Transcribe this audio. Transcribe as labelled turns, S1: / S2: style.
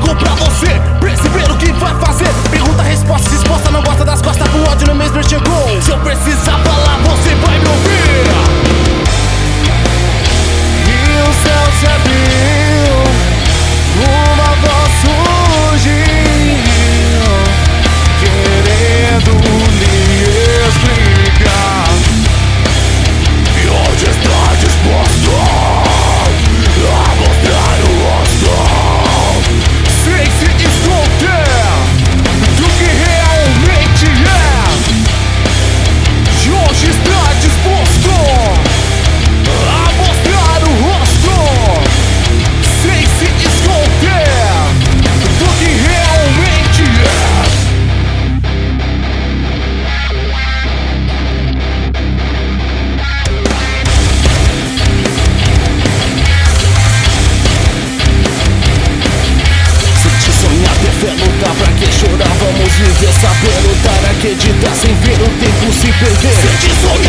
S1: digo pra você perceber o que vai fazer. Pergunta, resposta, se exposta, não gosta das costas, com ódio no mesmo chegou. Se eu precisar falar, você vai me ouvir. E o céu se abriu, uma voz surgiu, querendo lhe explicar. E hoje está disposto a mostrar o rosto, sem se esconder do que realmente é. E hoje está disposto a mostrar o rosto, sem se esconder do que realmente é. Lutar pra que chorar, vamos viver, saber lutar, acreditar sem ver o tempo se perder. Sente sonhar.